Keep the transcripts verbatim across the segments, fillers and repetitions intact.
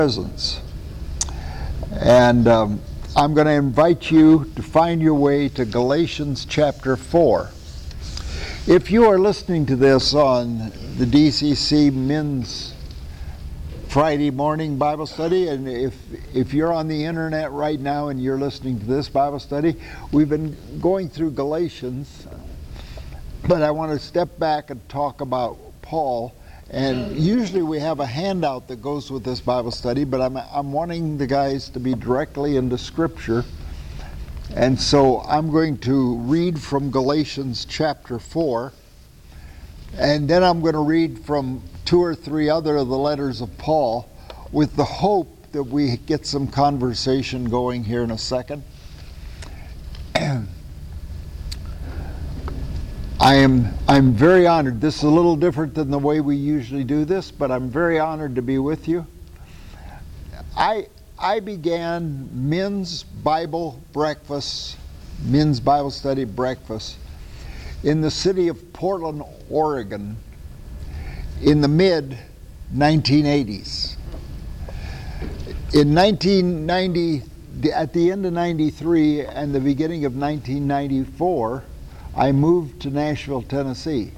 presence. And um, I'm going to invite you to find your way to Galatians chapter four. If you are listening to this on the D C C Men's Friday morning Bible study, and if if you're on the internet right now and you're listening to this Bible study, we've been going through Galatians, but I want to step back and talk about Paul. And usually we have a handout that goes with this Bible study, but I'm I'm wanting the guys to be directly into Scripture. And so I'm going to read from Galatians chapter four, and then I'm going to read from two or three other of the letters of Paul, with the hope that we get some conversation going here in a second. I am I'm very honored. This is a little different than the way we usually do this, but I'm very honored to be with you. I I began men's Bible breakfast, men's Bible study breakfast in the city of Portland, Oregon in the mid nineteen eighties. In nineteen ninety, at the end of ninety-three and the beginning of nineteen ninety-four, I moved to Nashville, Tennessee.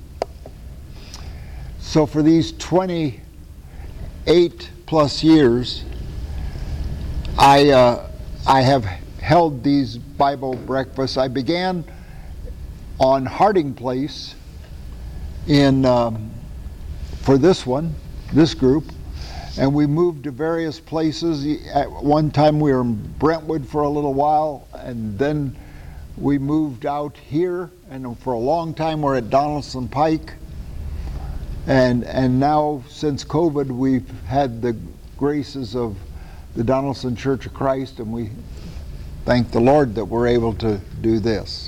So for these twenty-eight plus years, I uh, I have held these Bible breakfasts. I began on Harding Place in um, for this one, this group, and we moved to various places. At one time we were in Brentwood for a little while, and then we moved out here, and for a long time we're at Donaldson Pike. And and now, since COVID, we've had the graces of the Donaldson Church of Christ, and we thank the Lord that we're able to do this.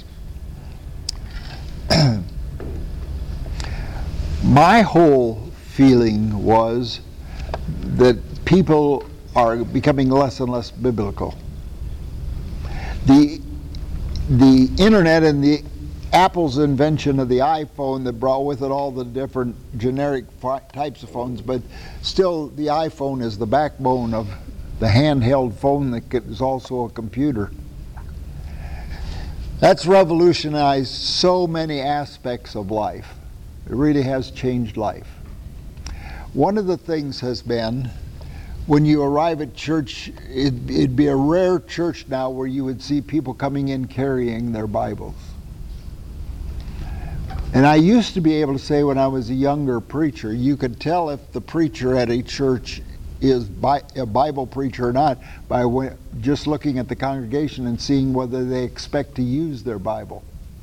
My whole feeling was that people are becoming less and less biblical. The The internet and the Apple's invention of the iPhone that brought with it all the different generic types of phones, but still the iPhone is the backbone of the handheld phone that is also a computer. That's revolutionized so many aspects of life. It really has changed life. One of the things has been, when you arrive at church, it, it'd be a rare church now where you would see people coming in carrying their Bibles. And I used to be able to say, when I was a younger preacher, you could tell if the preacher at a church is bi- a Bible preacher or not by w- just looking at the congregation and seeing whether they expect to use their Bible.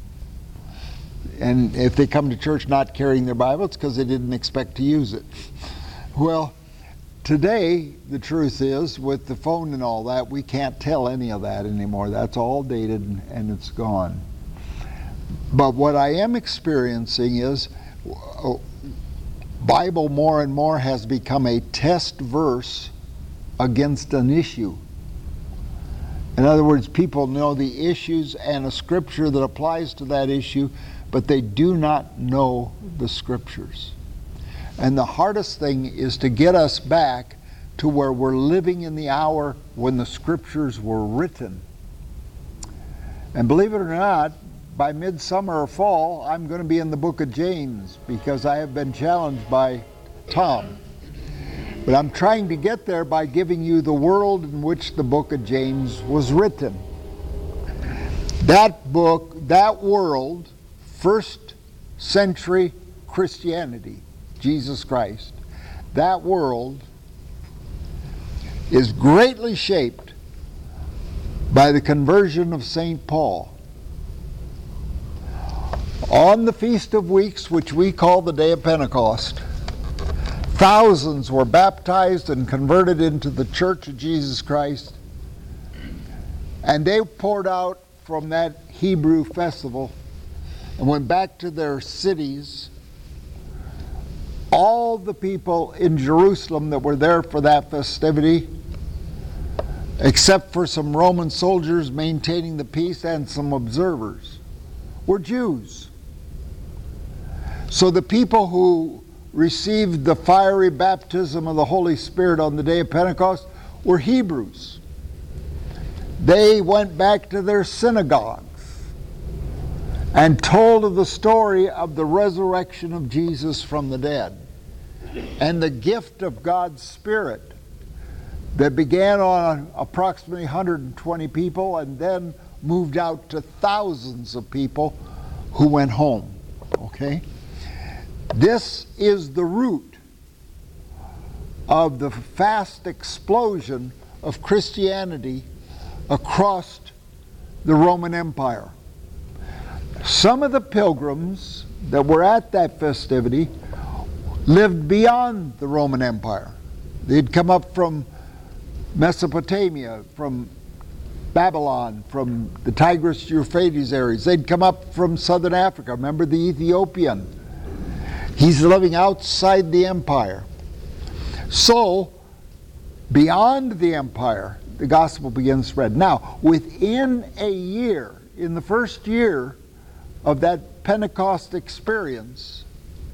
And if they come to church not carrying their Bible, it's because they didn't expect to use it. Well, today, the truth is, with the phone and all that, we can't tell any of that anymore. That's all dated and, and it's gone. But what I am experiencing is uh, Bible more and more has become a test verse against an issue. In other words, people know the issues and a scripture that applies to that issue, but they do not know the scriptures. And the hardest thing is to get us back to where we're living in the hour when the scriptures were written. And believe it or not, by midsummer or fall, I'm going to be in the book of James, because I have been challenged by Tom. But I'm trying to get there by giving you the world in which the book of James was written. That book, that world, first century Christianity, Jesus Christ, that world is greatly shaped by the conversion of Saint Paul. On the Feast of Weeks, which we call the Day of Pentecost, thousands were baptized and converted into the Church of Jesus Christ, and they poured out from that Hebrew festival and went back to their cities. All the people in Jerusalem that were there for that festivity, except for some Roman soldiers maintaining the peace and some observers, were Jews. So the people who received the fiery baptism of the Holy Spirit on the day of Pentecost were Hebrews. They went back to their synagogues and told of the story of the resurrection of Jesus from the dead and the gift of God's Spirit that began on approximately one hundred twenty people and then moved out to thousands of people who went home. Okay? This is the root of the fast explosion of Christianity across the Roman Empire. Some of the pilgrims that were at that festivity lived beyond the Roman Empire. They'd come up from Mesopotamia, from Babylon, from the Tigris-Euphrates areas. They'd come up from southern Africa. Remember the Ethiopian? He's living outside the empire. So, beyond the empire, the gospel begins to spread. Now, within a year, in the first year of that Pentecost experience,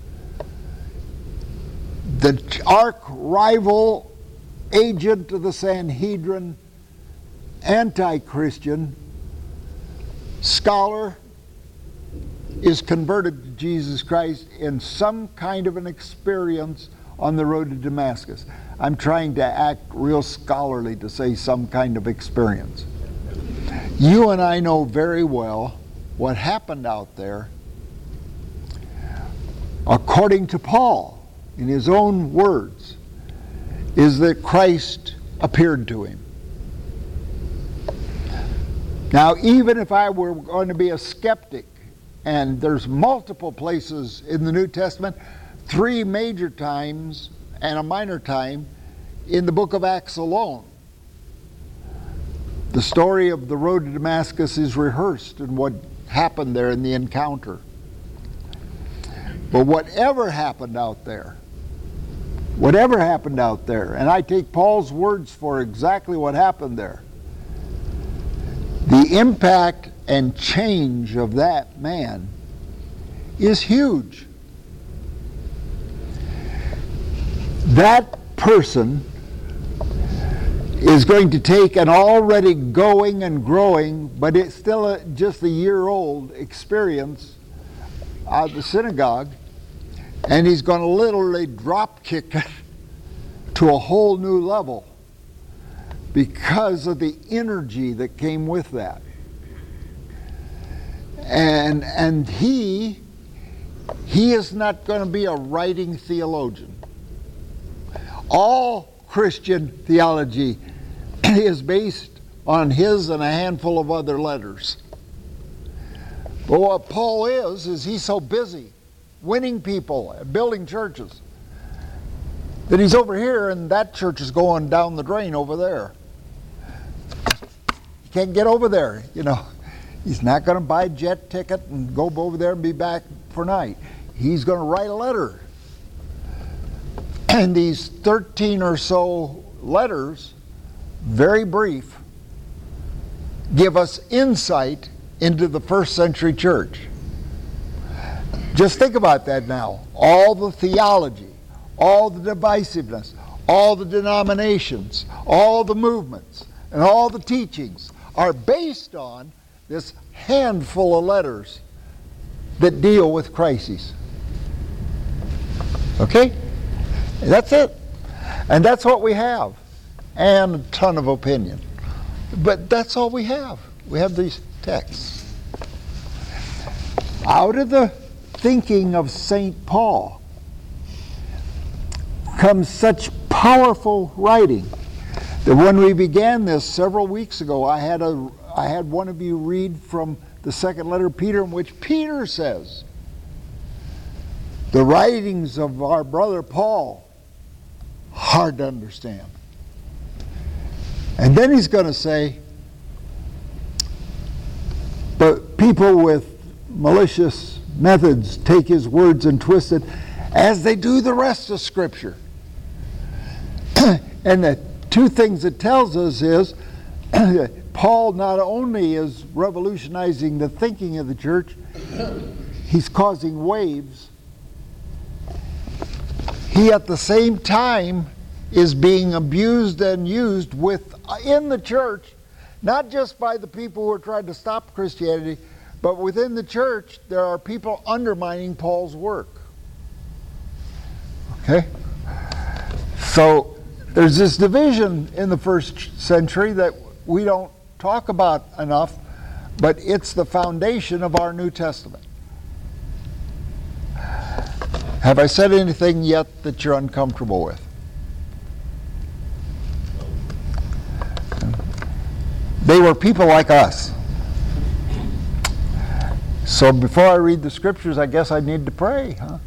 the arch-rival agent of the Sanhedrin, anti-Christian scholar, is converted to Jesus Christ in some kind of an experience on the road to Damascus. I'm trying to act real scholarly to say some kind of experience. You and I know very well what happened out there. According to Paul, in his own words, is that Christ appeared to him. Now, even if I were going to be a skeptic, and there's multiple places in the New Testament, three major times and a minor time in the book of Acts alone, the story of the road to Damascus is rehearsed and what happened there in the encounter. But whatever happened out there, whatever happened out there, and I take Paul's words for exactly what happened there, the impact and change of that man is huge. That person is going to take an already going and growing, but it's still a, just a year old experience out of the synagogue, and he's going to literally drop kick it to a whole new level because of the energy that came with that. And and he he is not going to be a writing theologian. All Christian theology is based on his and a handful of other letters. But what Paul is, is he's so busy winning people, building churches, that he's over here and that church is going down the drain over there. He can't get over there, you know. He's not going to buy a jet ticket and go over there and be back for night. He's going to write a letter. And these thirteen or so letters, very brief, give us insight into the first century church. Just think about that now. All the theology, all the divisiveness, all the denominations, all the movements, and all the teachings are based on this handful of letters that deal with crises. Okay? That's it. And that's what we have. And a ton of opinion. But that's all we have. We have these texts. Out of the thinking of Saint Paul comes such powerful writing that when we began this several weeks ago, I had a I had one of you read from the second letter of Peter, in which Peter says, the writings of our brother Paul, hard to understand. And then he's going to say, but people with malicious methods take his words and twist it, as they do the rest of Scripture. And the two things it tells us is, Paul not only is revolutionizing the thinking of the church, he's causing waves he at the same time is being abused and used within the church, not just by the people who are trying to stop Christianity, but within the church there are people undermining Paul's work. Okay? So there's this division in the first century that we don't talk about enough, but it's the foundation of our New Testament. Have I said anything yet that you're uncomfortable with? They were people like us. So before I read the scriptures, I guess I need to pray, huh?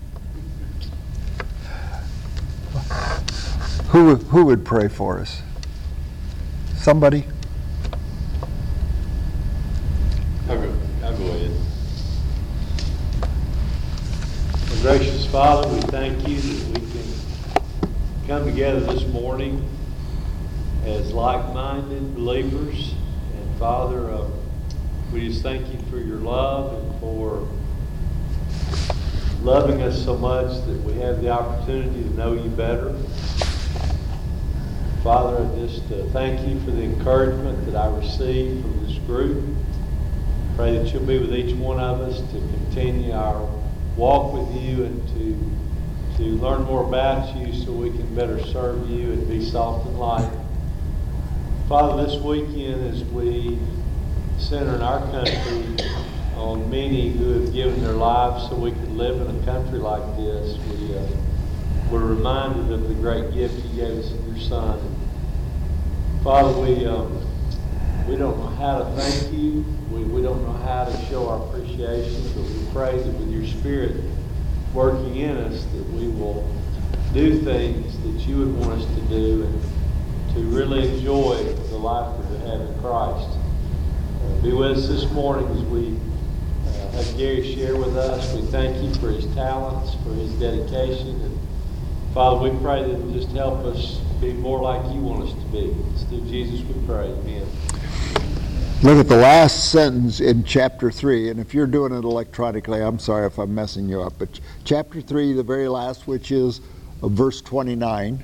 Who, who would pray for us? Somebody? I'll go, I'll go ahead. Well, gracious Father, we thank you that we can come together this morning as like-minded believers. And Father, uh, we just thank you for your love and for loving us so much that we have the opportunity to know you better. Father, I just uh, thank you for the encouragement that I received from this group. Pray that you'll be with each one of us to continue our walk with you and to, to learn more about you so we can better serve you and be salt and light. Father, this weekend as we center in our country on many who have given their lives so we could live in a country like this, we, uh, we're reminded of the great gift you gave us in your Son. Father, we um, we don't know how to thank you. We, we don't know how to show our appreciation, but we pray that with your Spirit working in us that we will do things that you would want us to do and to really enjoy the life that we have in Christ. Uh, be with us this morning as we uh, have Gary share with us. We thank you for his talents, for his dedication. And Father, we pray that you'll just help us be more like you want us to be. It's through Jesus we pray. Amen. Look at the last sentence in chapter three, and if you're doing it electronically, I'm sorry if I'm messing you up, but ch- chapter three, the very last, which is uh, verse twenty-nine,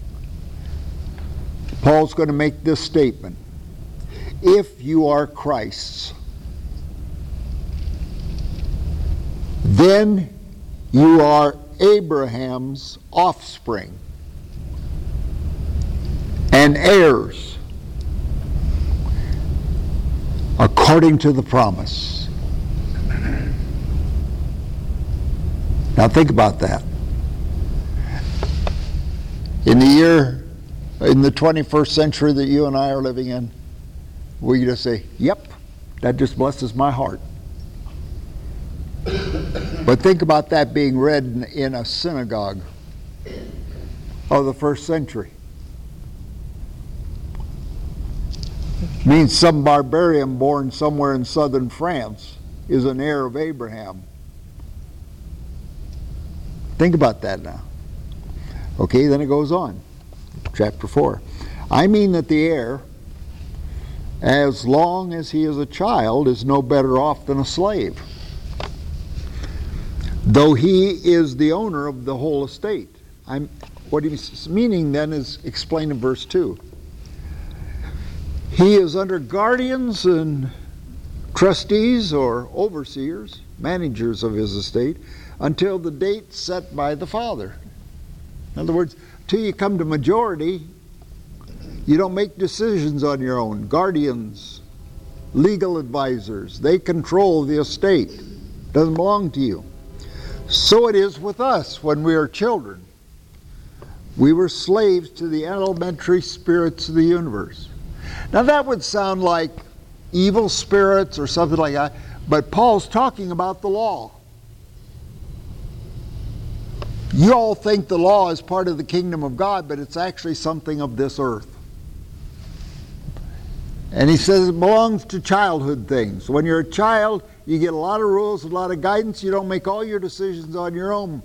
Paul's going to make this statement. If you are Christ's, then you are Abraham's offspring and heirs according to the promise. Now think about that. In the year, in the twenty-first century that you and I are living in, we just say, yep, that just blesses my heart. But think about that being read in, in a synagogue of the first century. Means some barbarian born somewhere in southern France is an heir of Abraham. Think about that now. Okay, then it goes on. Chapter four. I mean that the heir, as long as he is a child, is no better off than a slave, though he is the owner of the whole estate. I'm, what he's meaning then is explained in verse two. He is under guardians and trustees or overseers, managers of his estate, until the date set by the father. In other words, till you come to majority, you don't make decisions on your own. Guardians, legal advisors, they control the estate. It doesn't belong to you. So it is with us when we are children. We were slaves to the elementary spirits of the universe. Now that would sound like evil spirits or something like that, but Paul's talking about the law. You all think the law is part of the kingdom of God, but it's actually something of this earth. And he says it belongs to childhood things. When you're a child, you get a lot of rules, a lot of guidance. You don't make all your decisions on your own.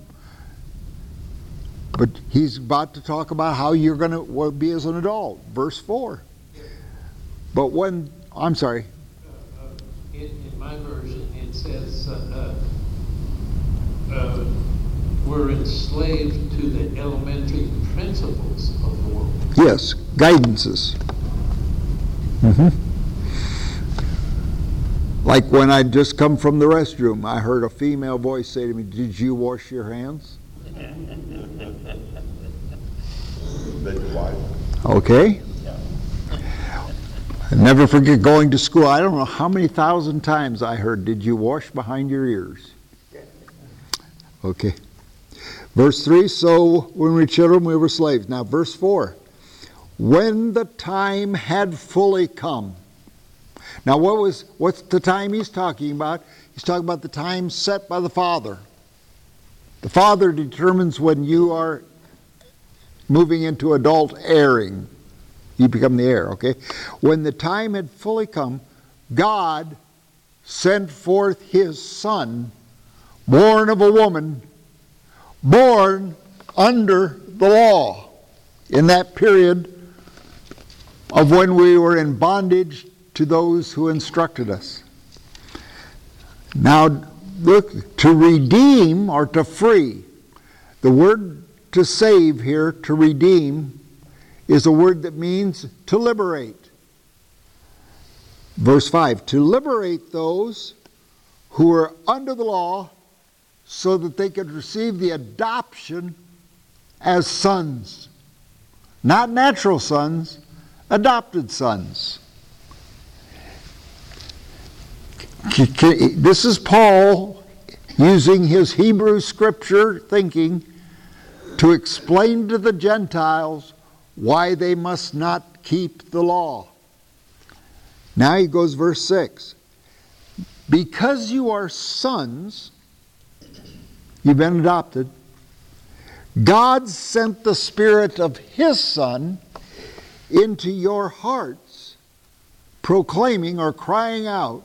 But he's about to talk about how you're going to be as an adult. Verse four. But when, I'm sorry. Uh, uh, in, in my version, it says, uh, uh, we're enslaved to the elementary principles of the world. Yes, guidances. Mm-hmm. Like when I'd just come from the restroom, I heard a female voice say to me, "Did you wash your hands?" Okay. I never forget going to school. I don't know how many thousand times I heard, "Did you wash behind your ears?" Okay. Verse three, so when we were children, we were slaves. Now verse four, when the time had fully come. Now what was, what's the time he's talking about? He's talking about the time set by the Father. The Father determines when you are moving into adult heiring. You become the heir, okay? When the time had fully come, God sent forth his Son, born of a woman, born under the law, in that period of when we were in bondage to those who instructed us. Now, look, to redeem or to free, the word to save here, to redeem, is a word that means to liberate. Verse five, to liberate those who were under the law so that they could receive the adoption as sons. Not natural sons, adopted sons. This is Paul using his Hebrew scripture thinking to explain to the Gentiles why they must not keep the law. Now he goes verse six. Because you are sons, you've been adopted, God sent the Spirit of his Son into your hearts, proclaiming or crying out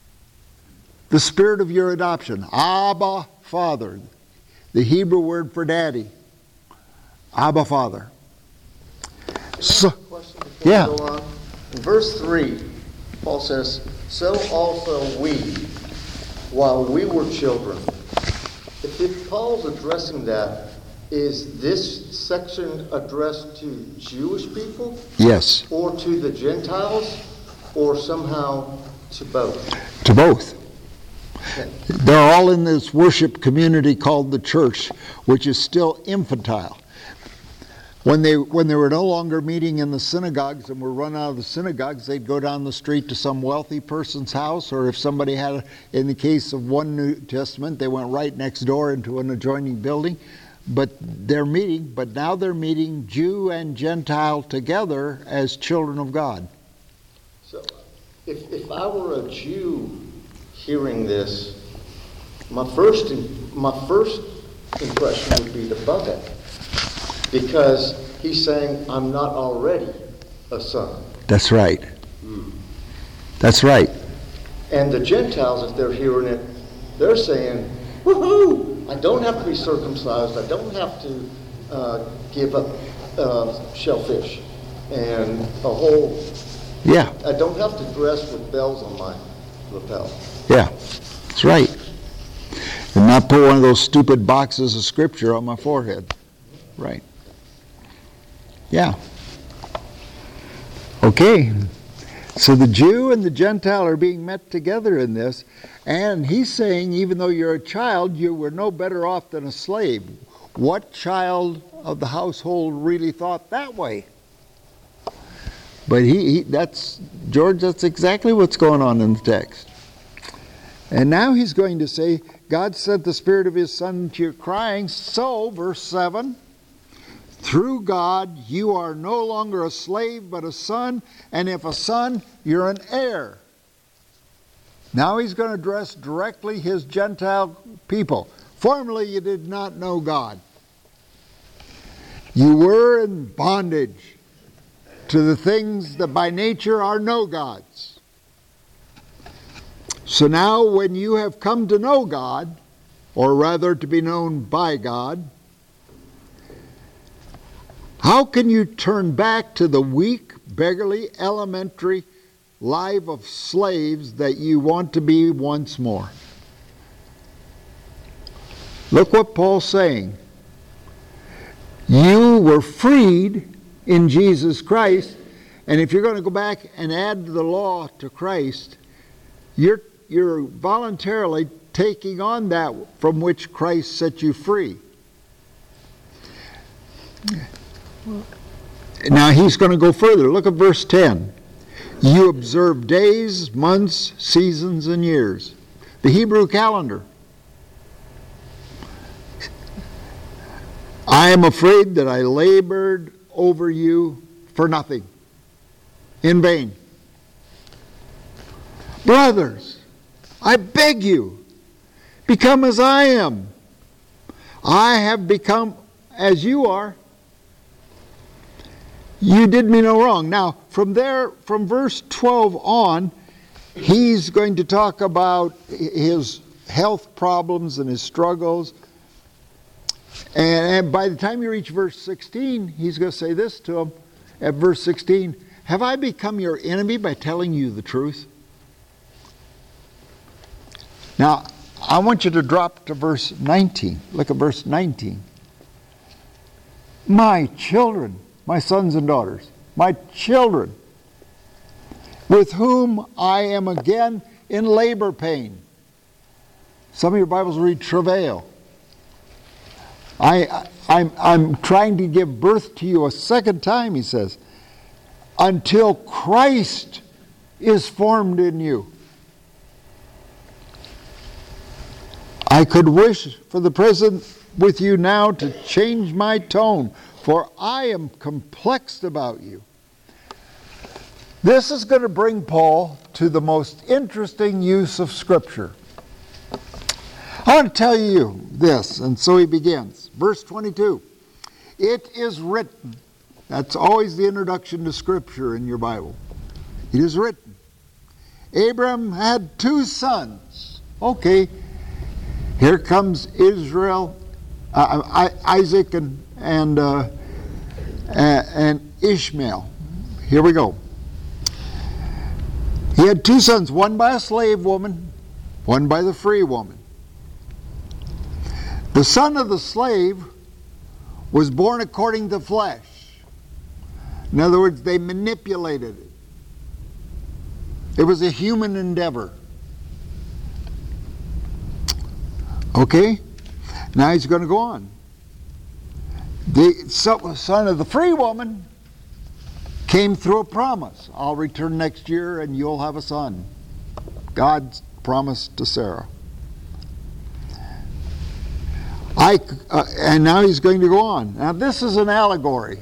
the Spirit of your adoption. Abba, Father. The Hebrew word for daddy. Abba, Father. So, question before yeah. we go on? In verse three, Paul says, so also we, while we were children. If, if Paul's addressing that, is this section addressed to Jewish people? Yes. Or to the Gentiles? Or somehow to both? To both. Okay. They're all in this worship community called the church, which is still infantile. When they when they were no longer meeting in the synagogues and were run out of the synagogues, they'd go down the street to some wealthy person's house, or if somebody had, a, in the case of one New Testament, they went right next door into an adjoining building. But they're meeting, but now they're meeting Jew and Gentile together as children of God. So, if, if I were a Jew hearing this, my first my first impression would be to bug it, because he's saying I'm not already a son. That's right. That's right. And the Gentiles, if they're hearing it, they're saying, woohoo! I don't have to be circumcised. I don't have to uh, give up uh, shellfish and a whole. Yeah. I don't have to dress with bells on my lapel. Yeah. That's right. And not put one of those stupid boxes of scripture on my forehead. Right. Yeah. Okay. So the Jew and the Gentile are being met together in this, and he's saying even though you're a child, you were no better off than a slave. What child of the household really thought that way? But he, he that's, George, that's exactly what's going on in the text. And now he's going to say, God sent the Spirit of his Son into your crying, so, verse seven, through God, you are no longer a slave, but a son, and if a son, you're an heir. Now he's going to address directly his Gentile people. Formerly, you did not know God. You were in bondage to the things that by nature are no gods. So now when you have come to know God, or rather to be known by God, how can you turn back to the weak, beggarly, elementary life of slaves that you want to be once more? Look what Paul's saying. You were freed in Jesus Christ, and if you're going to go back and add the law to Christ, you're, you're voluntarily taking on that from which Christ set you free. Now he's going to go further. Look at verse ten. You observe days, months, seasons, and years. The Hebrew calendar. I am afraid that I labored over you for nothing, in vain. Brothers, I beg you, become as I am. I have become as you are. You did me no wrong. Now, from there, from verse twelve on, he's going to talk about his health problems and his struggles. And by the time you reach verse sixteen, he's going to say this to him at verse sixteen, have I become your enemy by telling you the truth? Now, I want you to drop to verse nineteen. Look at verse nineteen. My children, my sons and daughters, my children, with whom I am again in labor pain. Some of your Bibles read travail. I, I'm, I'm trying to give birth to you a second time, he says, until Christ is formed in you. I could wish for the present with you now to change my tone, for I am complexed about you. This is going to bring Paul to the most interesting use of Scripture. I want to tell you this, and so he begins. Verse twenty-two. It is written. That's always the introduction to Scripture in your Bible. It is written. Abram had two sons. Okay, here comes Israel, uh, Isaac and and uh, and Ishmael. Here we go. He had two sons, one by a slave woman, one by the free woman. The son of the slave was born according to flesh. In other words, they manipulated it. It was a human endeavor. Okay? Now he's going to go on. The son of the free woman came through a promise. I'll return next year and you'll have a son. God's promise to Sarah. I, uh, and now he's going to go on. Now this is an allegory.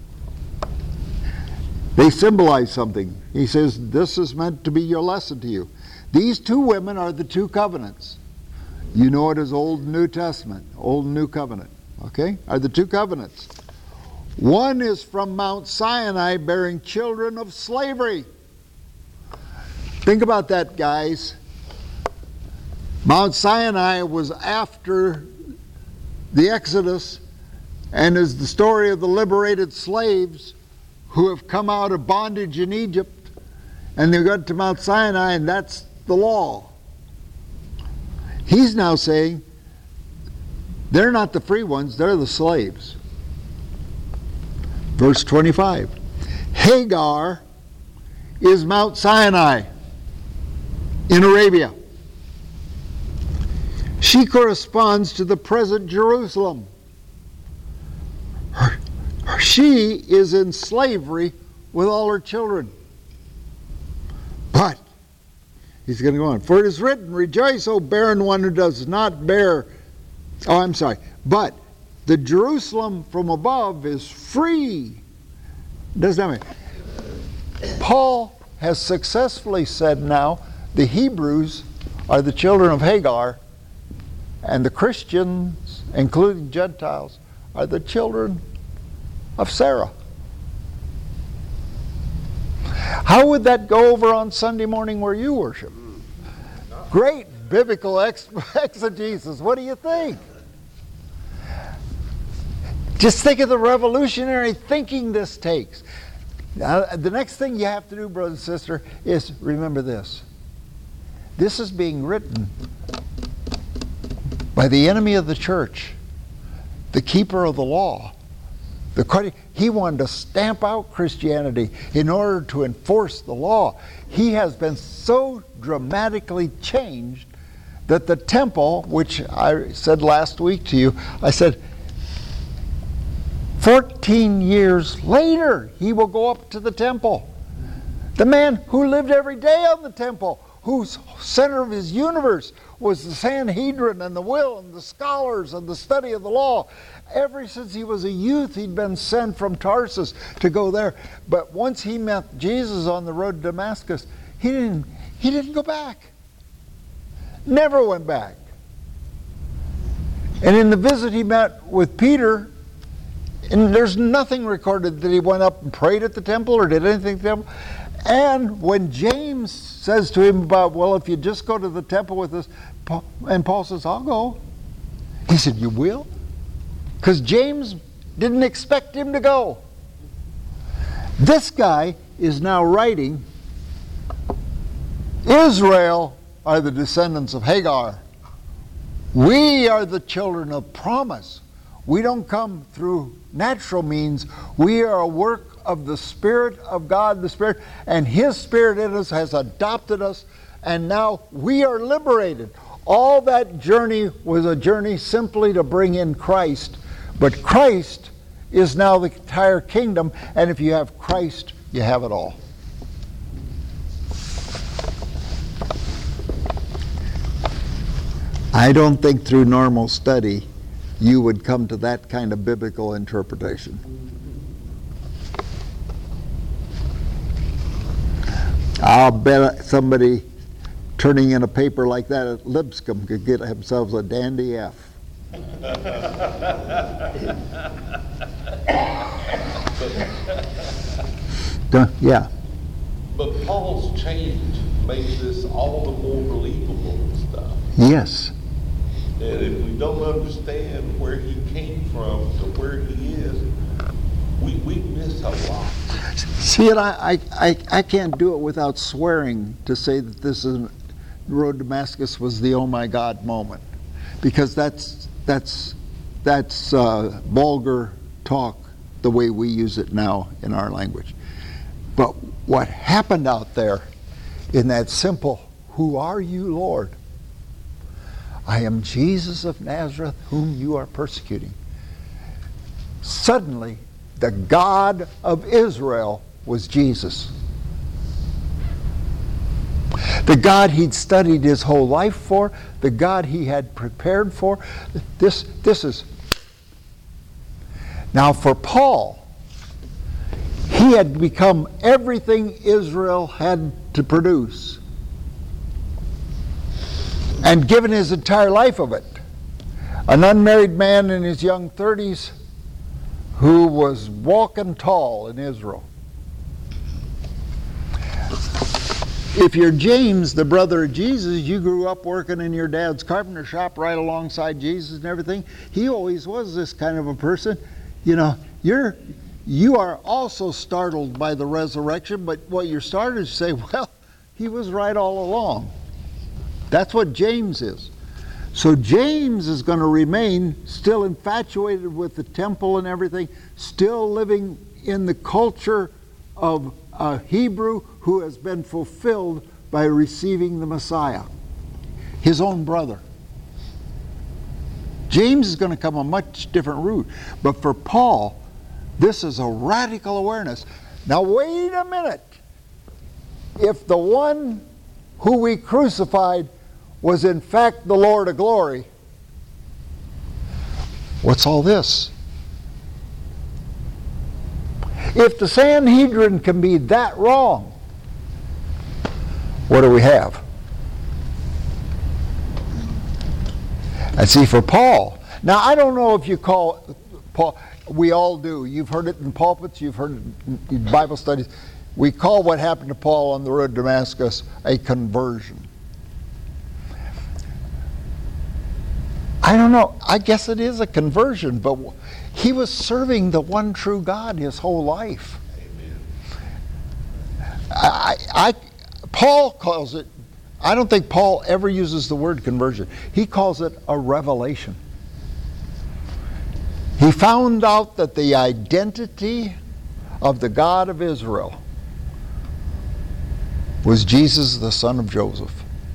They symbolize something. He says, this is meant to be your lesson to you. These two women are the two covenants. You know it as Old and New Testament, Old and New Covenant, okay? Are the two covenants. One is from Mount Sinai bearing children of slavery. Think about that, guys. Mount Sinai was after the Exodus and is the story of the liberated slaves who have come out of bondage in Egypt, and they got to Mount Sinai, and that's the law. He's now saying they're not the free ones, they're the slaves. Verse twenty-five. Hagar is Mount Sinai in Arabia. She corresponds to the present Jerusalem. Her, her, she is in slavery with all her children. But, he's going to go on. For it is written, rejoice, O barren one who does not bear. Oh, I'm sorry. But the Jerusalem from above is free. Does that mean? Paul has successfully said now the Hebrews are the children of Hagar, and the Christians, including Gentiles, are the children of Sarah. How would that go over on Sunday morning where you worship? Great biblical ex- exegesis. What do you think? Just think of the revolutionary thinking this takes. Now, the next thing you have to do, brother and sister, is remember this. This is being written by by the enemy of the church, the keeper of the law. The, he wanted to stamp out Christianity in order to enforce the law. He has been so dramatically changed that the temple, which I said last week to you, I said, fourteen years later, he will go up to the temple. The man who lived every day on the temple, whose center of his universe was the Sanhedrin and the will and the scholars and the study of the law. Ever since he was a youth, he'd been sent from Tarsus to go there. But once he met Jesus on the road to Damascus, he didn't, he didn't go back. Never went back. And in the visit he met with Peter, and there's nothing recorded that he went up and prayed at the temple or did anything at the temple. And when James says to him about, well, if you just go to the temple with us, Paul, and Paul says, I'll go. He said, you will? Because James didn't expect him to go. This guy is now writing, Israel are the descendants of Hagar. We are the children of promise. We don't come through natural means. We are a work of the Spirit of God, the Spirit, and His Spirit in us has adopted us, and now we are liberated. All that journey was a journey simply to bring in Christ, but Christ is now the entire kingdom, and if you have Christ, you have it all. I don't think through normal study you would come to that kind of biblical interpretation. I'll bet somebody turning in a paper like that at Lipscomb could get themselves a dandy F. Duh, yeah. But Paul's change makes this all the more believable and stuff. Yes. And if we don't understand where he came from to where he is, we, we miss a lot. See, it, I, I, I can't do it without swearing to say that this is, the road to Damascus was the oh my God moment. Because that's, that's, that's uh, vulgar talk the way we use it now in our language. But what happened out there in that simple, who are you, Lord? I am Jesus of Nazareth, whom you are persecuting. Suddenly, the God of Israel was Jesus. The God he'd studied his whole life for, the God he had prepared for. This, this is... Now for Paul, he had become everything Israel had to produce, and given his entire life of it. An unmarried man in his young thirties who was walking tall in Israel. If you're James, the brother of Jesus, you grew up working in your dad's carpenter shop right alongside Jesus and everything. He always was this kind of a person. You know, you're, you are also startled by the resurrection, but what you're startled is to say, well, he was right all along. That's what James is. So James is going to remain still infatuated with the temple and everything, still living in the culture of a Hebrew who has been fulfilled by receiving the Messiah, his own brother. James is going to come a much different route. But for Paul, this is a radical awareness. Now wait a minute. If the one who we crucified was in fact the Lord of glory, what's all this? If the Sanhedrin can be that wrong, what do we have? And see, for Paul, now I don't know if you call Paul, we all do. You've heard it in pulpits, you've heard it in Bible studies. We call what happened to Paul on the road to Damascus a conversion. I don't know. I guess it is a conversion, but he was serving the one true God his whole life. Amen. I, I, Paul calls it I don't think Paul ever uses the word conversion. He calls it a revelation. He found out that the identity of the God of Israel was Jesus, the son of Joseph.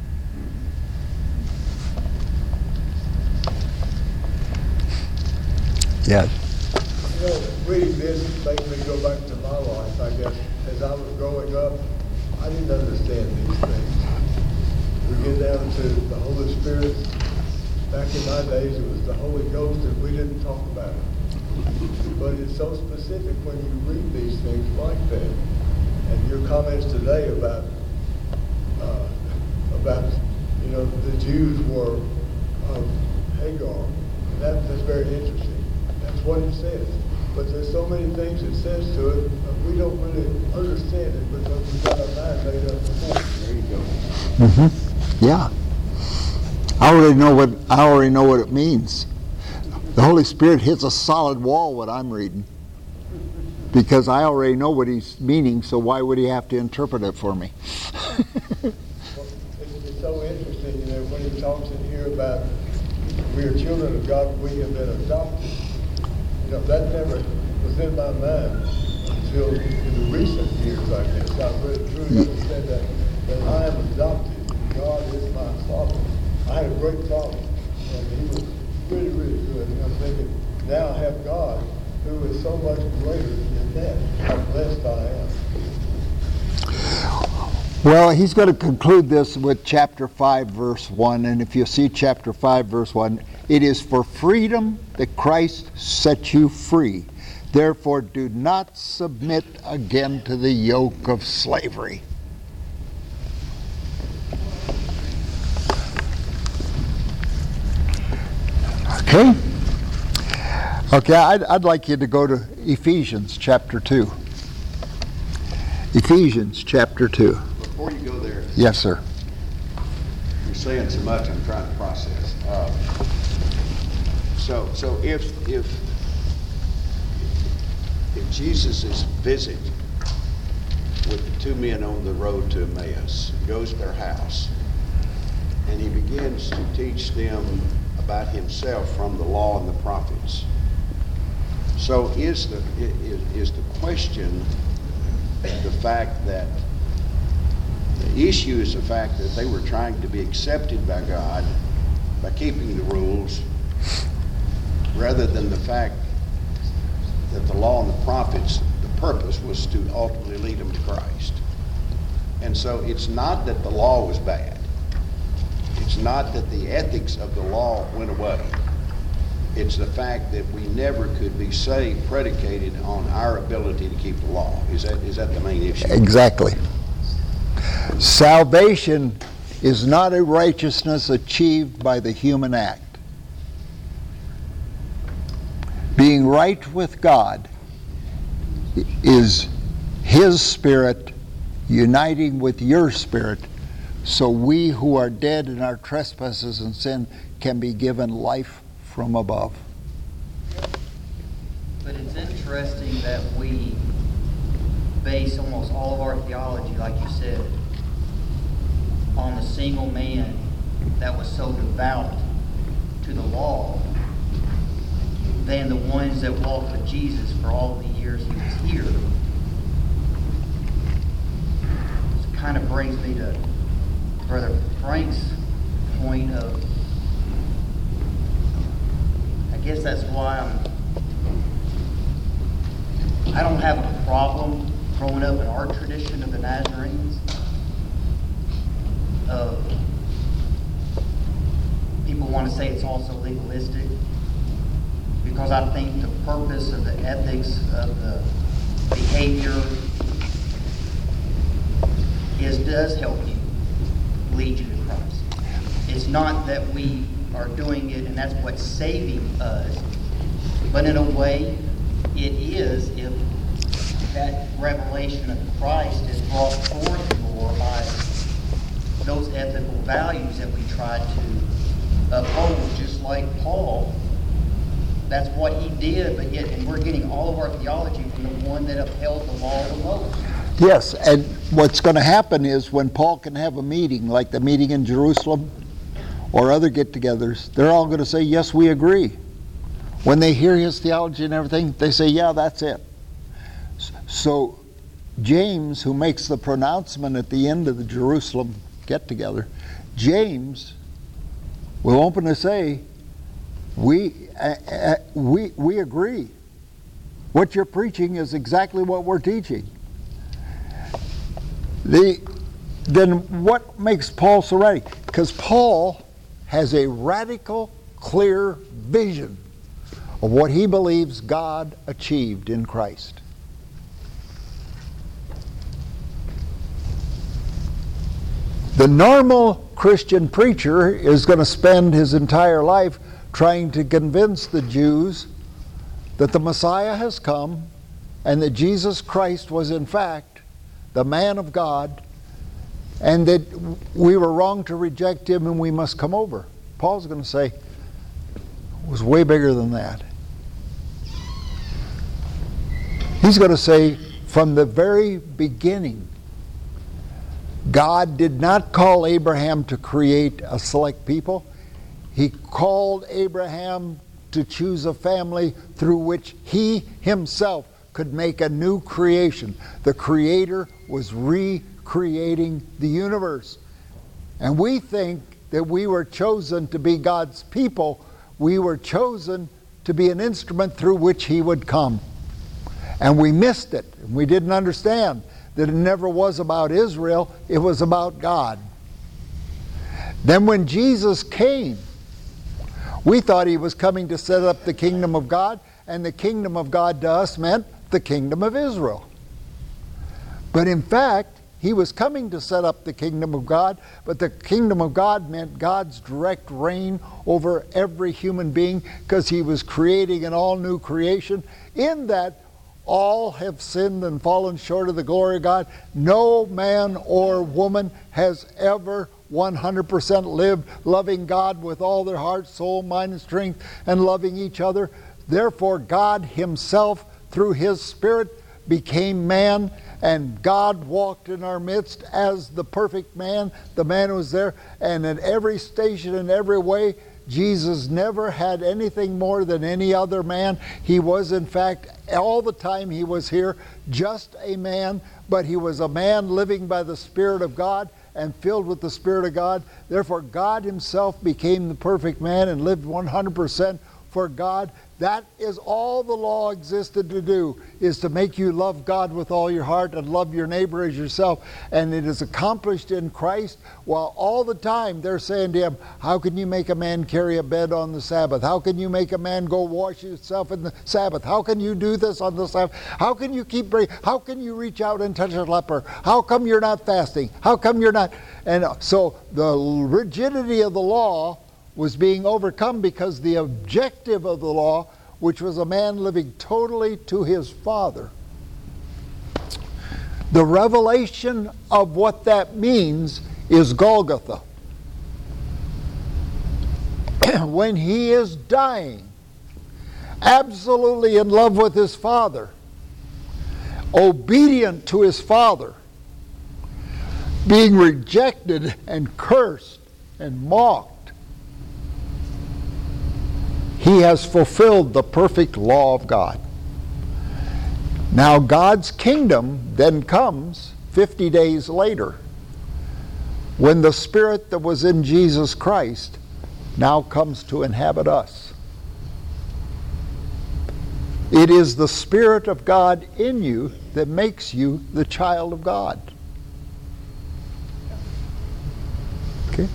Yeah. You know, reading this makes me go back to my life, I guess. As I was growing up, I didn't understand these things. We get down to the Holy Spirit. Back in my days, it was the Holy Ghost, and we didn't talk about it. But it's so specific when you read these things like that. And your comments today about, uh, about you know, the Jews were of Hagar, that, that's very interesting. That's what it says. But there's so many things it says to it, uh, we don't really understand it because we've got our mind made up before. There you go. Mm-hmm. Yeah. I already know what I already know what it means. The Holy Spirit hits a solid wall what I'm reading. Because I already know what he's meaning, so why would he have to interpret it for me? Well, it's, it's so interesting, you know, when he talks in here about we are children of God, we have been adopted. You know, that never was in my mind until in the recent years, I guess. I really truly understand that, that I am adopted. God is my Father. I had a great father, and he was really, really good. And I'm thinking, now I have God, who is so much greater than that. How blessed I am. Well, he's going to conclude this with chapter five, verse one. And if you see chapter five, verse one, it is for freedom that Christ set you free. Therefore, do not submit again to the yoke of slavery. Okay? Okay, I'd, I'd like you to go to Ephesians chapter two. Ephesians chapter two. Before you go there, Yes, sir. you're saying so much, I'm trying to process. Uh, so, so if if if Jesus' visit with the two men on the road to Emmaus goes to their house, and he begins to teach them about himself from the law and the prophets. So is the is, is the question the fact that the issue is the fact that they were trying to be accepted by God by keeping the rules, rather than the fact that the law and the prophets, the purpose was to ultimately lead them to Christ. And so it's not that the law was bad. It's not that the ethics of the law went away. It's the fact that we never could be saved predicated on our ability to keep the law. Is that is that the main issue? Exactly. Salvation is not a righteousness achieved by the human act. Being right with God is His Spirit uniting with your spirit, so we who are dead in our trespasses and sin can be given life from above. But it's interesting that we base almost all of our theology, like you said, on the single man that was so devout to the law than the ones that walked with Jesus for all the years he was here. It kind of brings me to Brother Frank's point of, I guess that's why I'm, I don't have a problem growing up in our tradition of the Nazarenes, of people want to say it's also legalistic, because I think the purpose of the ethics of the behavior is does help you lead you to Christ. It's not that we are doing it and that's what's saving us, but in a way it is if that revelation of Christ is brought forth more by those ethical values that we try to uphold, just like Paul. That's what he did, but yet, and we're getting all of our theology from the one that upheld the law the most. Yes, and what's going to happen is when Paul can have a meeting, like the meeting in Jerusalem or other get-togethers, they're all going to say, yes, we agree. When they hear his theology and everything, they say, yeah, that's it. So James, who makes the pronouncement at the end of the Jerusalem get-together, James will openly say, we, uh, uh, we, we agree. What you're preaching is exactly what we're teaching. The, then what makes Paul so radical? Because Paul has a radical, clear vision of what he believes God achieved in Christ. The normal Christian preacher is going to spend his entire life trying to convince the Jews that the Messiah has come and that Jesus Christ was in fact the man of God, and that we were wrong to reject him and we must come over. Paul's going to say, it was way bigger than that. He's going to say, from the very beginning, God did not call Abraham to create a select people. He called Abraham to choose a family through which he himself could make a new creation. The Creator was recreating the universe. And we think that we were chosen to be God's people. We were chosen to be an instrument through which he would come. And we missed it. We didn't understand that it never was about Israel, it was about God. Then when Jesus came, we thought he was coming to set up the kingdom of God, and the kingdom of God to us meant the kingdom of Israel. But in fact, he was coming to set up the kingdom of God, but the kingdom of God meant God's direct reign over every human being, because he was creating an all-new creation, in that all have sinned and fallen short of the glory of God. No man or woman has ever one hundred percent lived loving God with all their heart, soul, mind, and strength, and loving each other. Therefore, God himself, through his Spirit, became man, and God walked in our midst as the perfect man, the man who was there, and at every station, in every way, Jesus never had anything more than any other man. He was, in fact, all the time he was here, just a man, but he was a man living by the Spirit of God and filled with the Spirit of God. Therefore, God himself became the perfect man and lived one hundred percent for God. That is all the law existed to do, is to make you love God with all your heart and love your neighbor as yourself. And it is accomplished in Christ, while all the time they're saying to him, how can you make a man carry a bed on the Sabbath? How can you make a man go wash himself in the Sabbath? How can you do this on the Sabbath? How can you keep breathing? How can you reach out and touch a leper? How come you're not fasting? How come you're not? And so the rigidity of the law was being overcome because the objective of the law, which was a man living totally to his Father. The revelation of what that means is Golgotha. When he is dying, absolutely in love with his Father, obedient to his Father, being rejected and cursed and mocked, he has fulfilled the perfect law of God. Now God's kingdom then comes fifty days later, when the Spirit that was in Jesus Christ now comes to inhabit us. It is the Spirit of God in you that makes you the child of God. Okay?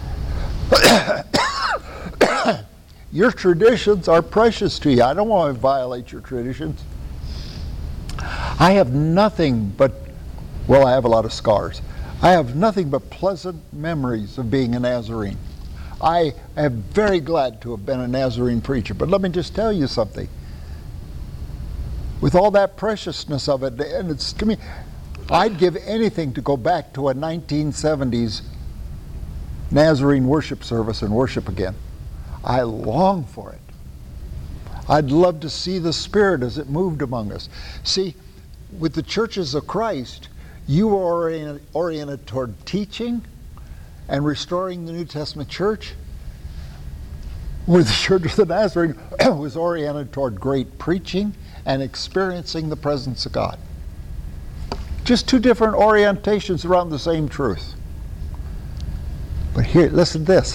Your traditions are precious to you. I don't want to violate your traditions. I have nothing but, well, I have a lot of scars. I have nothing but pleasant memories of being a Nazarene. I am very glad to have been a Nazarene preacher. But let me just tell you something. With all that preciousness of it, and it's to me, I'd give anything to go back to a nineteen seventies Nazarene worship service and worship again. I long for it. I'd love to see the Spirit as it moved among us. See, with the churches of Christ, You were oriented, oriented toward teaching and restoring the New Testament church, where the Church of the Nazarene was oriented toward great preaching and experiencing the presence of God. Just two different orientations around the same truth. But here, listen to this.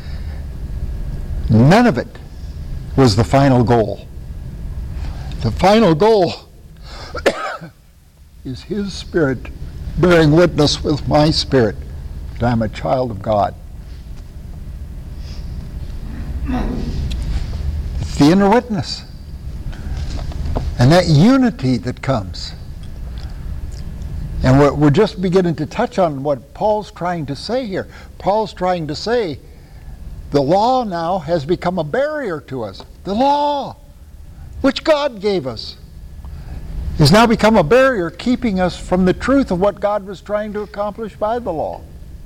None of it was the final goal. The final goal is His Spirit bearing witness with my spirit that I'm a child of God. It's the inner witness. And that unity that comes. And we're, we're just beginning to touch on what Paul's trying to say here. Paul's trying to say the law now has become a barrier to us. The law, which God gave us, has now become a barrier keeping us from the truth of what God was trying to accomplish by the law.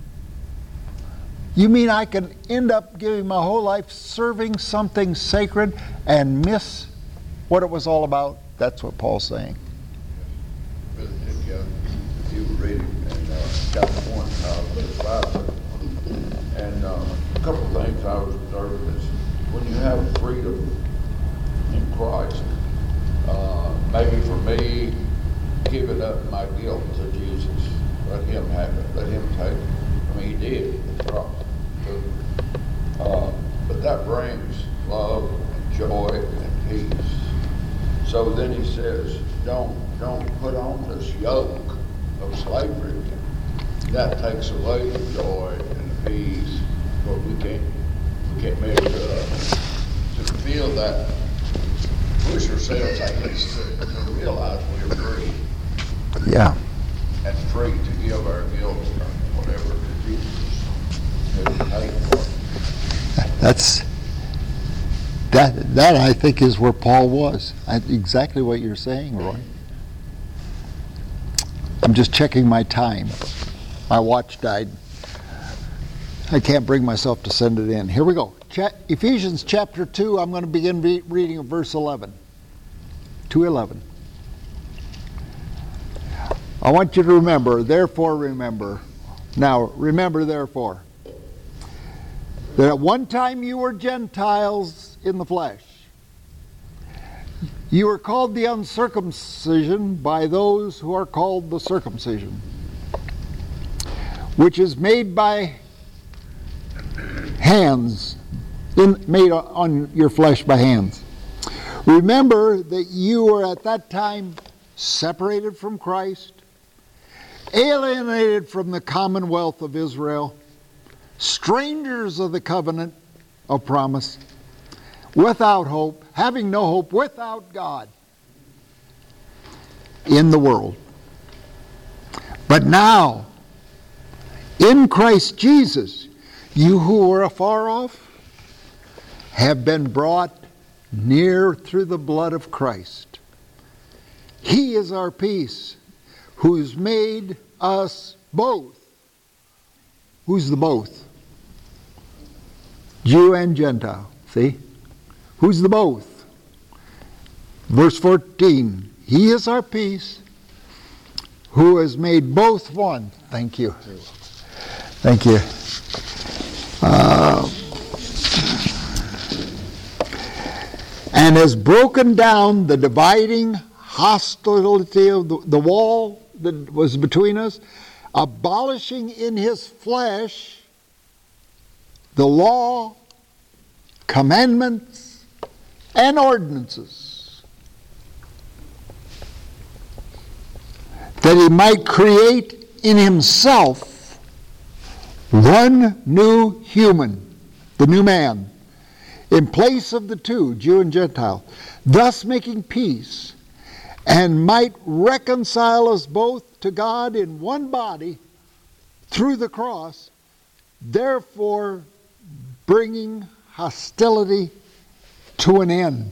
You mean I can end up giving my whole life serving something sacred and miss what it was all about? That's what Paul's saying. Brother Nick, uh, you were reading in uh, chapter one, uh, verse five, and uh, a couple of things I was observing is when you have freedom in Christ, uh, maybe for me, giving up my guilt to Jesus, let Him have it, let Him take it. I mean, He did at the cross. But, uh, but that brings love and joy and peace. So then he says, don't don't put on this yoke of slavery. That takes away the joy and the peace, but we can't we can't measure up to feel that. Push ourselves at least to, to realize we're free. Yeah. And free to give our guilt or whatever to Jesus who paid for it. That's that. That I think is where Paul was. I, exactly what you're saying, Roy. I'm just checking my time. My watch died. I can't bring myself to send it in. Here we go. Cha- Ephesians chapter two. I'm going to begin re- reading at verse eleven. two eleven. I want you to remember. Therefore, remember. Now, remember. Therefore. That at one time you were Gentiles in the flesh. You were called the uncircumcision by those who are called the circumcision, which is made by hands, in, made on your flesh by hands. Remember that you were at that time separated from Christ, alienated from the commonwealth of Israel, strangers of the covenant of promise, without hope, having no hope, without God in the world. But now, in Christ Jesus, you who were afar off have been brought near through the blood of Christ. He is our peace, who's made us both. Who's the both? Jew and Gentile. See? Who's the both? Verse fourteen. He is our peace, who has made both one. Thank you. Thank you. Uh, and has broken down the dividing hostility of the, the wall that was between us, abolishing in his flesh the law, commandments, and ordinances, that he might create in himself one new human, the new man, in place of the two, Jew and Gentile, thus making peace, and might reconcile us both to God in one body through the cross, therefore bringing hostility to an end.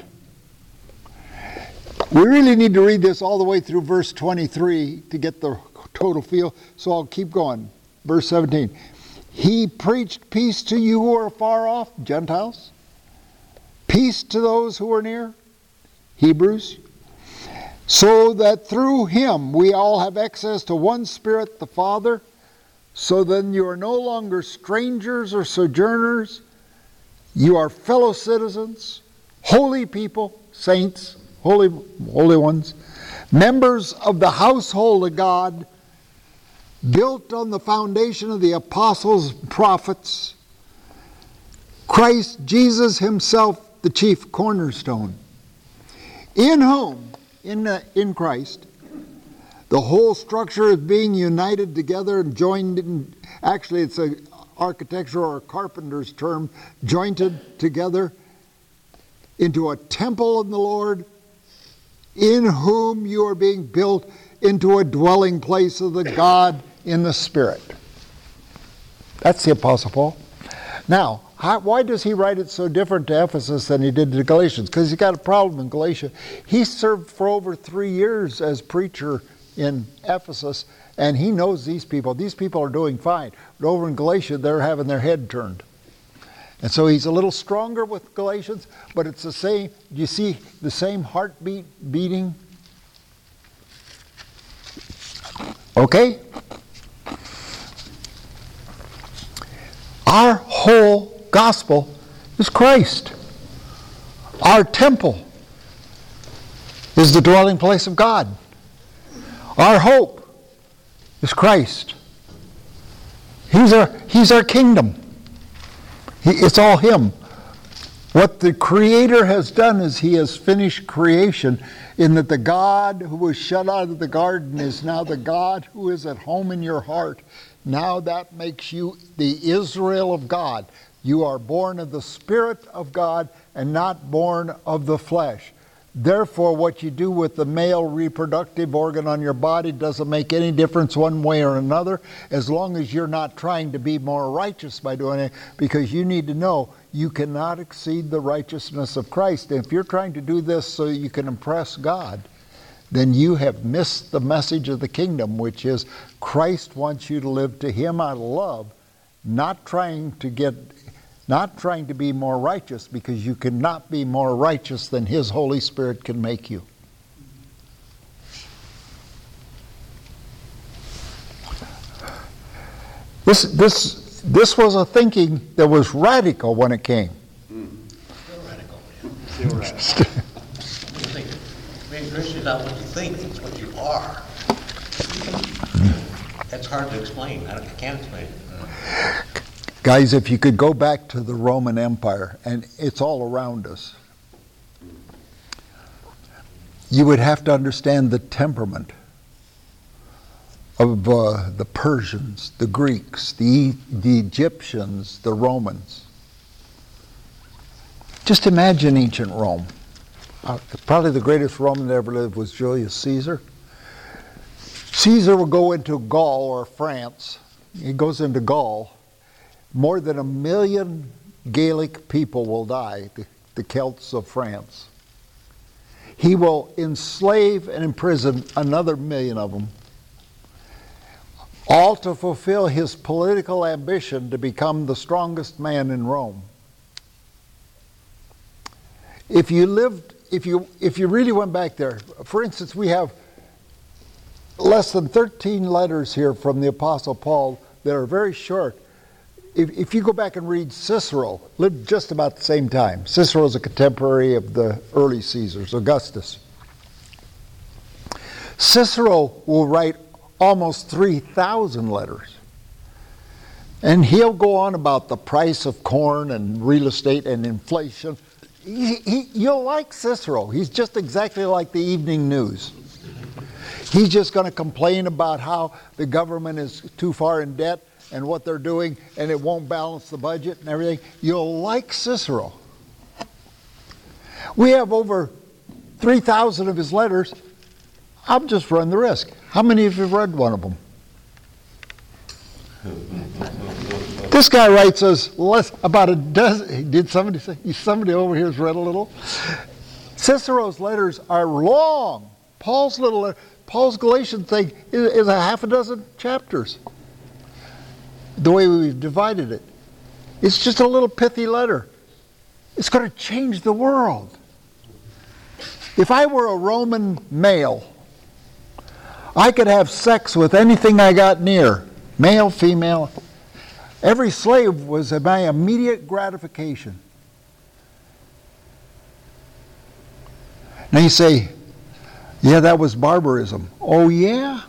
We really need to read this all the way through verse twenty-three to get the total feel, so I'll keep going. Verse seventeen. He preached peace to you who are far off, Gentiles. Peace to those who are near, Hebrews. so that through him we all have access to one Spirit, the Father. So then you are no longer strangers or sojourners. You are fellow citizens, holy people, saints, holy, holy ones, members of the household of God, built on the foundation of the apostles, prophets, Christ Jesus himself, the chief cornerstone, in whom, in, uh, in Christ, the whole structure is being united together and joined in, actually it's a architecture or a carpenter's term, jointed together into a temple in the Lord, in whom you are being built into a dwelling place of the God in the Spirit. That's the Apostle Paul. Now, how, why does he write it so different to Ephesus than he did to Galatians? Because he's got a problem in Galatia. He served for over three years as preacher in Ephesus, and he knows these people. These people are doing fine. But over in Galatia, they're having their head turned. And so he's a little stronger with Galatians, but it's the same, you see the same heartbeat beating? Okay? Our whole gospel is Christ. Our temple is the dwelling place of God. Our hope is Christ. He's our, he's our kingdom. He, it's all him. What the Creator has done is he has finished creation, in that the God who was shut out of the garden is now the God who is at home in your heart. Now that makes you the Israel of God. You are born of the Spirit of God and not born of the flesh. Therefore, what you do with the male reproductive organ on your body doesn't make any difference one way or another, as long as you're not trying to be more righteous by doing it, because you need to know you cannot exceed the righteousness of Christ. And if you're trying to do this so you can impress God, then you have missed the message of the kingdom, which is Christ wants you to live to him out of love, not trying to get Not trying to be more righteous, because you cannot be more righteous than his Holy Spirit can make you. This, this, this was a thinking that was radical when it came. Still radical. Still radical. Being Christian is not what you think, it's what you are. That's hard to explain. I can't explain it. Guys, if you could go back to the Roman Empire, and it's all around us, you would have to understand the temperament of uh, the Persians, the Greeks, the, the Egyptians, the Romans. Just imagine ancient Rome. Uh, probably the greatest Roman that ever lived was Julius Caesar. Caesar would go into Gaul or France. He goes into Gaul. More than a million Gaelic people will die, the, the Celts of France. He will enslave and imprison another million of them, all to fulfill his political ambition to become the strongest man in Rome. If you lived, if you, if you really went back there, for instance, we have less than thirteen letters here from the Apostle Paul that are very short. If, if you go back and read Cicero, lived just about the same time. Cicero is a contemporary of the early Caesars, Augustus. Cicero will write almost three thousand letters. And he'll go on about the price of corn and real estate and inflation. He, he, you'll like Cicero. He's just exactly like the Evening News. He's just going to complain about how the government is too far in debt and what they're doing, and it won't balance the budget and everything. You'll like Cicero. We have over three thousand of his letters. I'm just running the risk. How many of you have read one of them? This guy writes us less, about a dozen. Did somebody say? Somebody over here has read a little? Cicero's letters are long. Paul's little, Paul's Galatian thing is, is a half a dozen chapters. The way we've divided it. It's just a little pithy letter. It's going to change the world. If I were a Roman male, I could have sex with anything I got near, male, female. Every slave was my immediate gratification. Now you say, yeah, that was barbarism. Oh, yeah?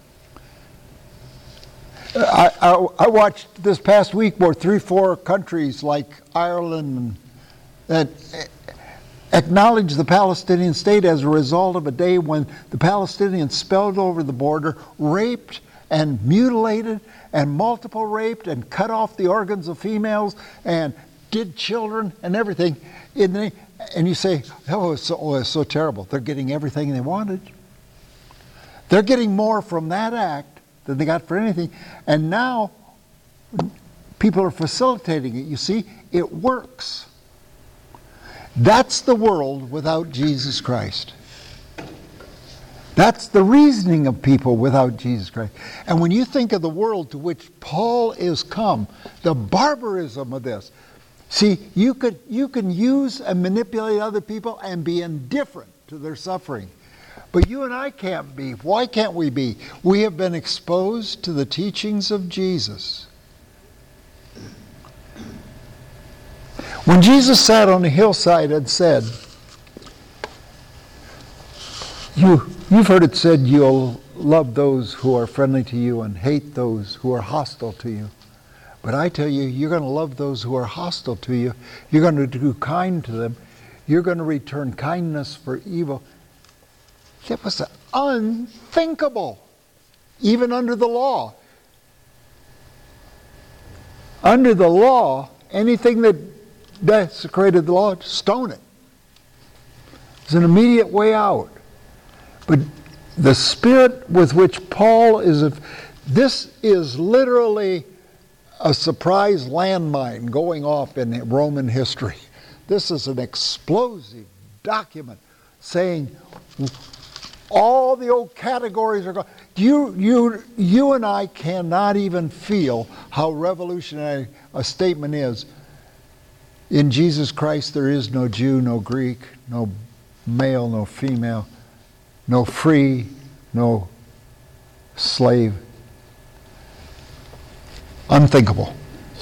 I, I, I watched this past week where three, four countries like Ireland that acknowledged the Palestinian state as a result of a day when the Palestinians spilled over the border, raped and mutilated and multiple raped and cut off the organs of females and did children and everything. And you say, oh, it's so, oh, it's so terrible. They're getting everything they wanted. They're getting more from that act than they got for anything. And now people are facilitating it. You see, it works. That's the world without Jesus Christ. That's the reasoning of people without Jesus Christ. And when you think of the world to which Paul is come, the barbarism of this, see, you could you can use and manipulate other people and be indifferent to their suffering. But you and I can't be. Why can't we be? We have been exposed to the teachings of Jesus. When Jesus sat on a hillside and said, you, you've heard it said you'll love those who are friendly to you and hate those who are hostile to you. But I tell you, you're going to love those who are hostile to you. You're going to do kind to them. You're going to return kindness for evil. It was unthinkable, even under the law. Under the law, anything that desecrated the law, stone it. It's an immediate way out. But the spirit with which Paul is, this is literally a surprise landmine going off in Roman history. This is an explosive document saying all the old categories are gone. You, you, you and I cannot even feel how revolutionary a statement is. In Jesus Christ there is no Jew, no Greek, no male, no female, no free, no slave. Unthinkable.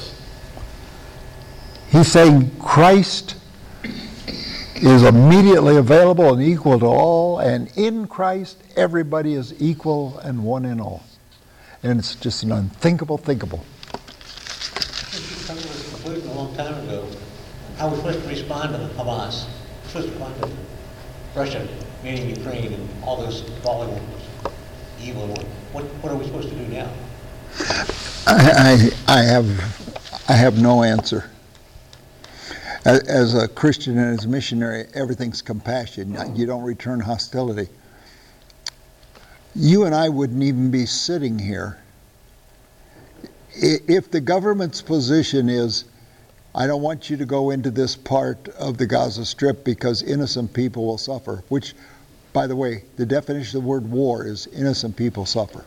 He's saying Christ is immediately available and equal to all, and in Christ everybody is equal and one in all. And it's just an unthinkable thinkable. Something was concluded a long time ago. How we're supposed to respond to the Hamas. We're supposed to respond to Russia, meaning Ukraine, and all those fallen evil. What, what are we supposed to do now? I, I, I have I have no answer. As a Christian and as a missionary, everything's compassion. You don't return hostility. You and I wouldn't even be sitting here if the government's position is, I don't want you to go into this part of the Gaza Strip because innocent people will suffer, which, by the way, the definition of the word war is innocent people suffer.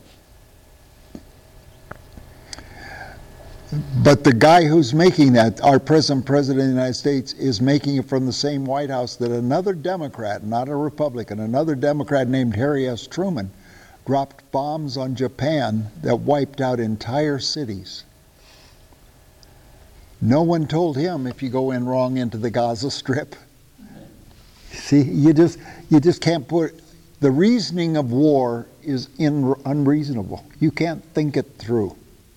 But the guy who's making that, our present president of the United States, is making it from the same White House that another Democrat, not a Republican, another Democrat named Harry S. Truman, dropped bombs on Japan that wiped out entire cities. No one told him if you go in wrong into the Gaza Strip. See, you just you just can't put, the reasoning of war is in, unreasonable. You can't think it through.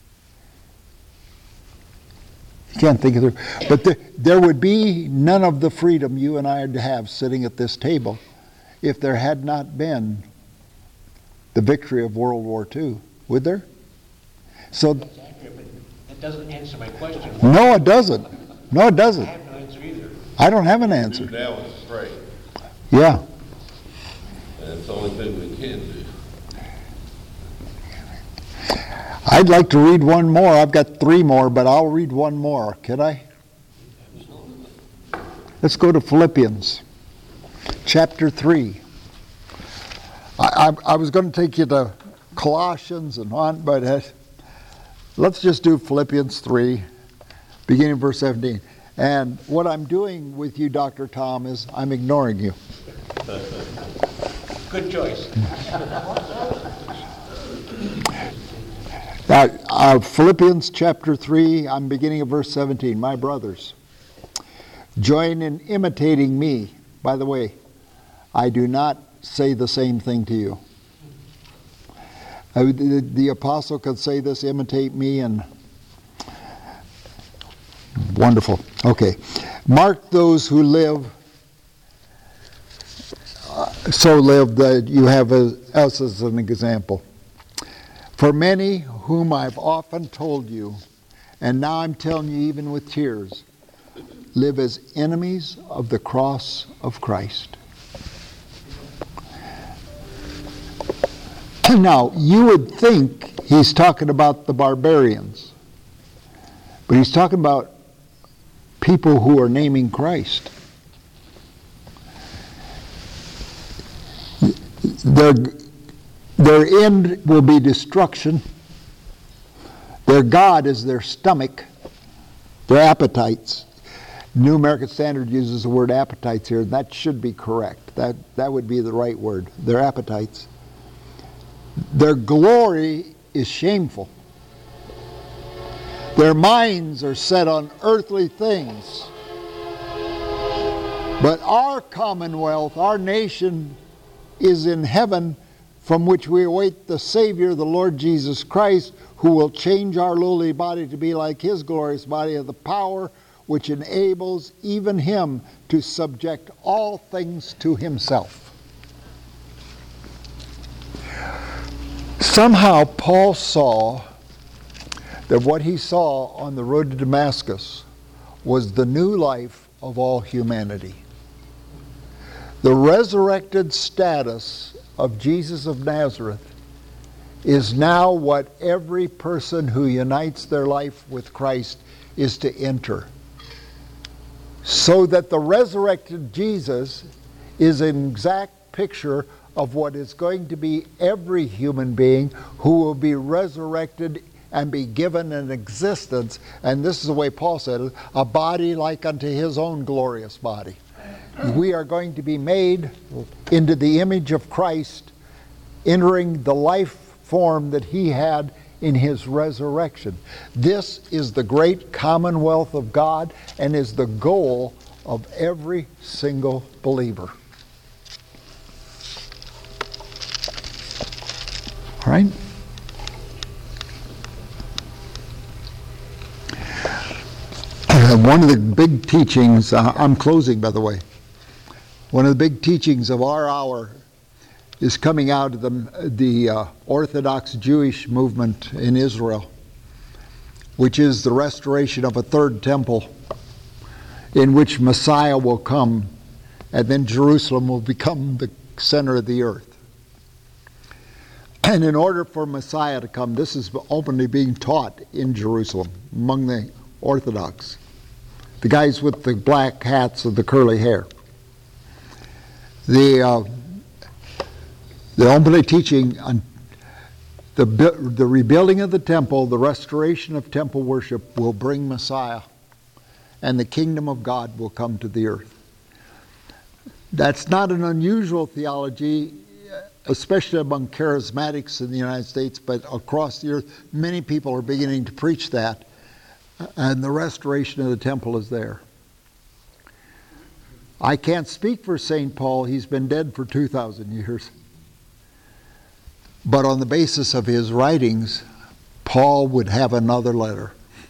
You can't think it through. But the, there would be none of the freedom you and I are to have sitting at this table if there had not been the victory of World War Two, would there? So That's accurate, but it doesn't answer my question. no, it doesn't. No, it doesn't. I have no answer either. I don't have an Do answer. now is pray, Yeah. and it's the only thing we can do. I'd like to read one more. I've got three more, but I'll read one more. Can I? Let's go to Philippians chapter three. I, I, I was going to take you to Colossians and on, but uh, let's just do Philippians three, beginning verse seventeen. And what I'm doing with you, Doctor Tom, is I'm ignoring you. Good choice. Now, uh, Philippians chapter three, I'm beginning of verse seventeen. My brothers, join in imitating me. By the way, I do not say the same thing to you. Uh, the, the apostle could say this, imitate me, and wonderful. Okay. Mark those who live, uh, so live that you have a, us as an example. For many whom I've often told you, and now I'm telling you even with tears, live as enemies of the cross of Christ. Now, you would think he's talking about the barbarians, but he's talking about people who are naming Christ. Their, their end will be destruction. Their God is their stomach, their appetites. New American Standard uses the word appetites here. That should be correct. That, that would be the right word. Their appetites. Their glory is shameful. Their minds are set on earthly things. But our commonwealth, our nation, is in heaven, from which we await the Savior, the Lord Jesus Christ, who will change our lowly body to be like His glorious body, of the power which enables even Him to subject all things to Himself. Somehow Paul saw that what he saw on the road to Damascus was the new life of all humanity. The resurrected status of Jesus of Nazareth is now what every person who unites their life with Christ is to enter. So that the resurrected Jesus is an exact picture of what is going to be every human being who will be resurrected and be given an existence, and this is the way Paul said it, a body like unto His own glorious body. We are going to be made into the image of Christ, entering the life form that He had in His resurrection. This is the great commonwealth of God and is the goal of every single believer. All right? Uh, one of the big teachings, uh, I'm closing by the way, one of the big teachings of our hour is coming out of the, the uh, Orthodox Jewish movement in Israel, which is the restoration of a third temple in which Messiah will come, and then Jerusalem will become the center of the earth. And in order for Messiah to come, this is openly being taught in Jerusalem among the Orthodox, the guys with the black hats and the curly hair. The uh, the openly teaching on the the rebuilding of the temple, the restoration of temple worship will bring Messiah, and the kingdom of God will come to the earth. That's not an unusual theology, especially among charismatics in the United States, but across the earth, many people are beginning to preach that, and the restoration of the temple is there. I can't speak for Saint Paul. He's been dead for two thousand years. But on the basis of his writings, Paul would have another letter.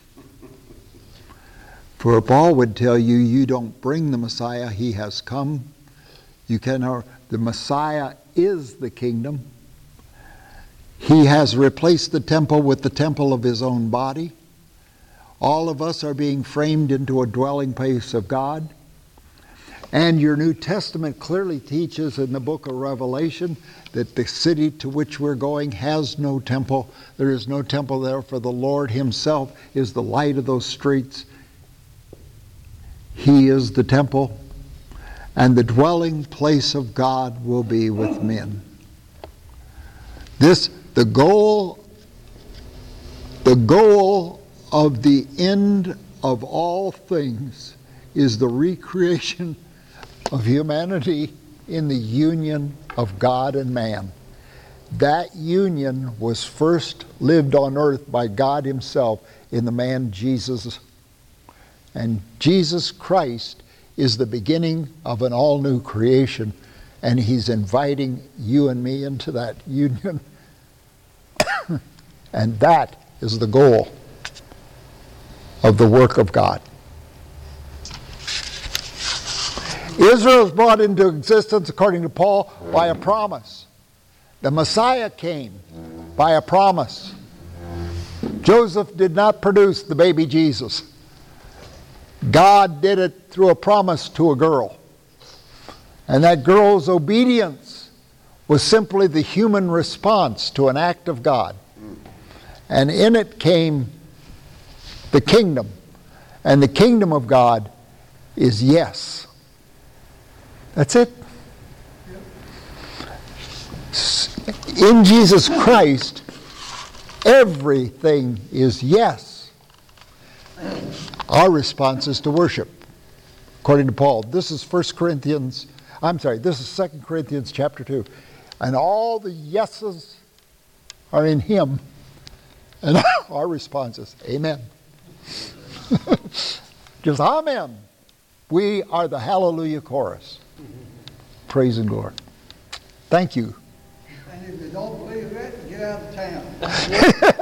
For Paul would tell you, you don't bring the Messiah, He has come. You cannot, the Messiah is the kingdom. He has replaced the temple with the temple of His own body. All of us are being framed into a dwelling place of God. And your New Testament clearly teaches in the book of Revelation that the city to which we're going has no temple. There is no temple there, for the Lord Himself is the light of those streets. He is the temple, and the dwelling place of God will be with men. This, the goal, the goal of the end of all things is the recreation of humanity in the union of God and man. That union was first lived on earth by God himself in the man Jesus. And Jesus Christ is the beginning of an all-new creation, and he's inviting you and me into that union. And that is the goal of the work of God. Israel is brought into existence, according to Paul, by a promise. The Messiah came by a promise. Joseph did not produce the baby Jesus. God did it through a promise to a girl. And that girl's obedience was simply the human response to an act of God. And in it came the kingdom. And the kingdom of God is yes. That's it. In Jesus Christ, everything is yes. Our response is to worship, according to Paul. This is First Corinthians, I'm sorry, this is Second Corinthians chapter two. And all the yeses are in him. And our response is, amen. Just amen. We are the hallelujah chorus. Praise and glory. Thank you. And if you don't believe it, get out of town.